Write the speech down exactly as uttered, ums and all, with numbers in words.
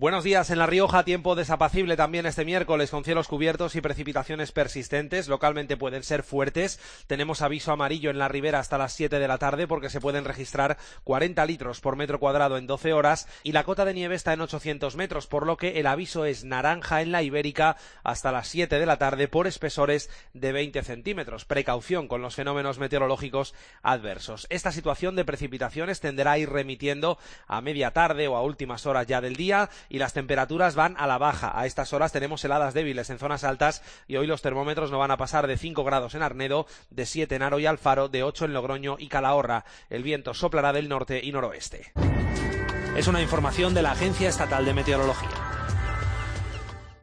Buenos días. En La Rioja, tiempo desapacible también este miércoles, con cielos cubiertos y precipitaciones persistentes. Localmente pueden ser fuertes. Tenemos aviso amarillo en la Ribera hasta las siete de la tarde porque se pueden registrar cuarenta litros por metro cuadrado en doce horas y la cota de nieve está en ochocientos metros, por lo que el aviso es naranja en la Ibérica hasta las siete de la tarde por espesores de veinte centímetros. Precaución con los fenómenos meteorológicos adversos. Esta situación de precipitaciones tenderá a ir remitiendo a media tarde o a últimas horas ya del día, y las temperaturas van a la baja. A estas horas tenemos heladas débiles en zonas altas y hoy los termómetros no van a pasar de cinco grados en Arnedo, de siete en Haro y Alfaro, de ocho en Logroño y Calahorra. El viento soplará del norte y noroeste. Es una información de la Agencia Estatal de Meteorología.